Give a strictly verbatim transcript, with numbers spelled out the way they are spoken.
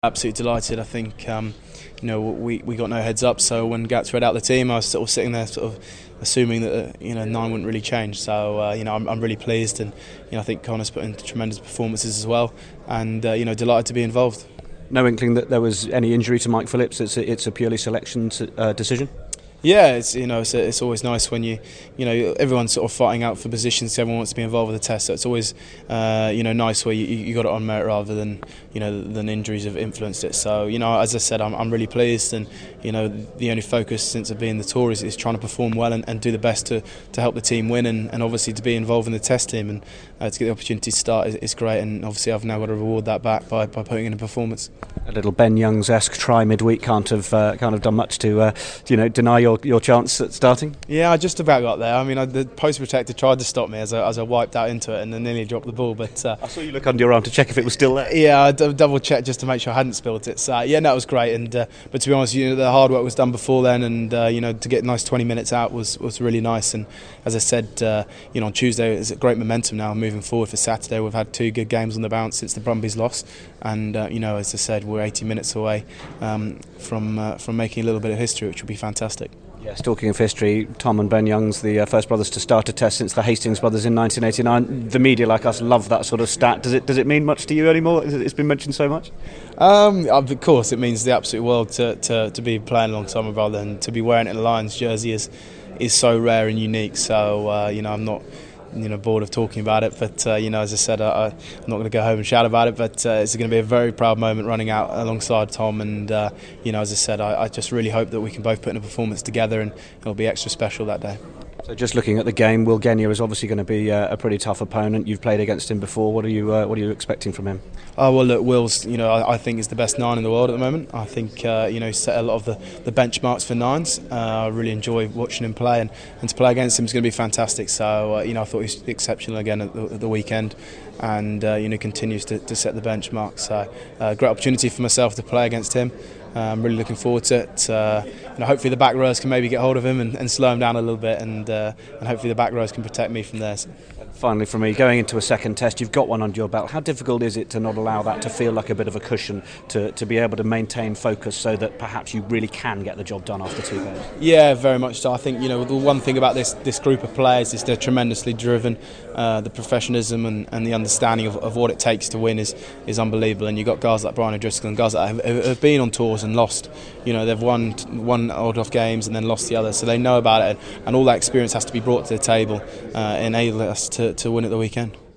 Absolutely delighted. I think um, you know we, we got no heads up. So when Gats read out the team, I was sort of sitting there, sort of assuming that uh, you know nine wouldn't really change. So uh, you know I'm, I'm really pleased, and you know I think Connor's put in tremendous performances as well, and uh, you know delighted to be involved. No inkling that there was any injury to Mike Phillips. It's a, it's a purely selection uh, decision. Yeah, it's you know it's, it's always nice when you you know everyone's sort of fighting out for positions. Everyone wants to be involved with the test, so it's always uh, you know nice where you, you got it on merit rather than you know than injuries have influenced it. So you know as I said, I'm, I'm really pleased, and you know the only focus since I've been in the tour is, is trying to perform well and, and do the best to, to help the team win, and, and obviously to be involved in the test team, and uh, to get the opportunity to start is, is great, and obviously I've now got to reward that back by, by putting in a performance. A little Ben Youngs-esque try midweek can't have uh, can't have done much to uh, you know deny your your chance at starting. Yeah, I just about got there. I mean, I, the post protector tried to stop me as I, as I wiped out into it and then nearly dropped the ball. But uh, I saw you look under your arm to check if it was still there. Yeah, I d- double checked just to make sure I hadn't spilled it. So yeah, no, it was great. And uh, but to be honest, you know, the hard work was done before then, and uh, you know, to get a nice twenty minutes out was, was really nice. And as I said, uh, you know, on Tuesday it's great momentum now moving forward for Saturday. We've had two good games on the bounce since the Brumbies loss, and uh, you know, as I said, we're eighty minutes away um, from uh, from making a little bit of history, which would be fantastic. Yes, talking of history, Tom and Ben Youngs, the uh, first brothers to start a test since the Hastings brothers in nineteen eighty-nine. The media, like us, love that sort of stat. Does it does it mean much to you anymore? It's been mentioned so much. Um, of course, it means the absolute world to, to, to be playing alongside my brother, and to be wearing it in a Lions jersey is is so rare and unique. So uh, you know, I'm not you know bored of talking about it, but uh, you know, as I said, I, I'm not going to go home and shout about it, but uh, it's going to be a very proud moment running out alongside Tom, and uh, you know, as I said, I, I just really hope that we can both put in a performance together, and it'll be extra special that day. So just looking at the game, Will Genia is obviously going to be uh, a pretty tough opponent. You've played against him before. What are you uh, what are you expecting from him? Oh well, look, Will's you know I, I think is the best nine in the world at the moment. I think uh, you know he's set a lot of the, the benchmarks for nines. Uh, I really enjoy watching him play, and, and to play against him is going to be fantastic. So uh, you know I thought he was exceptional again at the, at the weekend, and uh, you know continues to, to set the benchmark. So uh, great opportunity for myself to play against him. Uh, I'm really looking forward to it. Uh, you know, hopefully the back rows can maybe get hold of him and, and slow him down a little bit, and uh, and hopefully the back rows can protect me from there. Finally, for me, going into a second test, you've got one under your belt. How difficult is it to not allow that to feel like a bit of a cushion, to, to be able to maintain focus so that perhaps you really can get the job done after two games? Yeah, very much so. I think you know the one thing about this this group of players is they're tremendously driven. Uh, the professionalism and, and the understanding of, of what it takes to win is is unbelievable. And you've got guys like Brian O'Driscoll and guys that have, have been on tours and lost. You know, they've won one odd off games and then lost the other, so they know about it. And all that experience has to be brought to the table, uh, enable us to, to win at the weekend.